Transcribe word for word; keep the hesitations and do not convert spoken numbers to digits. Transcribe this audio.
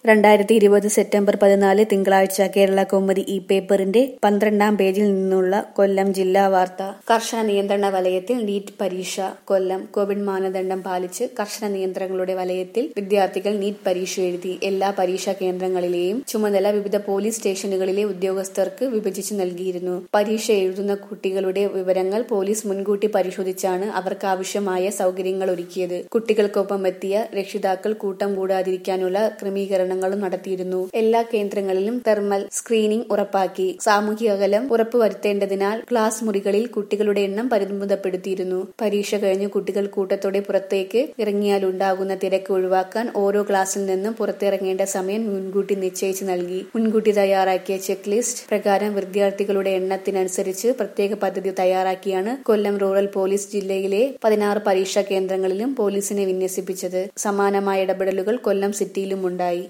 രണ്ടായിരത്തി ഇരുപത് സെപ്റ്റംബർ പതിനാല് തിങ്കളാഴ്ച കേരള കൗമുദി ഈ പേപ്പറിന്റെ പന്ത്രണ്ടാം പേജിൽ നിന്നുള്ള കൊല്ലം ജില്ലാ വാർത്ത. കർശന നിയന്ത്രണ വലയത്തിൽ നീറ്റ് പരീക്ഷ. കൊല്ലം. കോവിഡ് മാനദണ്ഡം പാലിച്ച് കർശന നിയന്ത്രണങ്ങളുടെ വലയത്തിൽ വിദ്യാർത്ഥികൾ നീറ്റ് പരീക്ഷ എഴുതി. എല്ലാ പരീക്ഷാ കേന്ദ്രങ്ങളിലെയും ചുമതല വിവിധ പോലീസ് സ്റ്റേഷനുകളിലെ ഉദ്യോഗസ്ഥർക്ക് വിഭജിച്ചു നൽകിയിരുന്നു. പരീക്ഷ എഴുതുന്ന കുട്ടികളുടെ വിവരങ്ങൾ പോലീസ് മുൻകൂട്ടി പരിശോധിച്ചാണ് അവർക്കാവശ്യമായ സൗകര്യങ്ങൾ ഒരുക്കിയത്. കുട്ടികൾക്കൊപ്പം എത്തിയ രക്ഷിതാക്കൾ കൂട്ടം കൂടാതിരിക്കാനുള്ള ക്രമീകരണം നടത്തിയിരുന്നു. എല്ലാ കേന്ദ്രങ്ങളിലും തെർമൽ സ്ക്രീനിംഗ് ഉറപ്പാക്കി. സാമൂഹിക അകലം ഉറപ്പുവരുത്തേണ്ടതിനാൽ ക്ലാസ് മുറികളിൽ കുട്ടികളുടെ എണ്ണം പരിമിതപ്പെടുത്തിയിരുന്നു. പരീക്ഷ കഴിഞ്ഞ് കുട്ടികൾ കൂട്ടത്തോടെ പുറത്തേക്ക് ഇറങ്ങിയാലുണ്ടാകുന്ന തിരക്ക് ഒഴിവാക്കാൻ ഓരോ ക്ലാസ്സിൽ നിന്നും പുറത്തിറങ്ങേണ്ട സമയം മുൻകൂട്ടി നിശ്ചയിച്ചു നൽകി. മുൻകൂട്ടി തയ്യാറാക്കിയ ചെക്ക് ലിസ്റ്റ് പ്രകാരം വിദ്യാർത്ഥികളുടെ എണ്ണത്തിനനുസരിച്ച് പ്രത്യേക പദ്ധതി തയ്യാറാക്കിയാണ് കൊല്ലം റൂറൽ പോലീസ് ജില്ലയിലെ പതിനാറ് പരീക്ഷാ കേന്ദ്രങ്ങളിലും പോലീസിനെ വിന്യസിപ്പിച്ചത്. സമാനമായ ഇടപെടലുകൾ കൊല്ലം സിറ്റിയിലുമുണ്ടായി.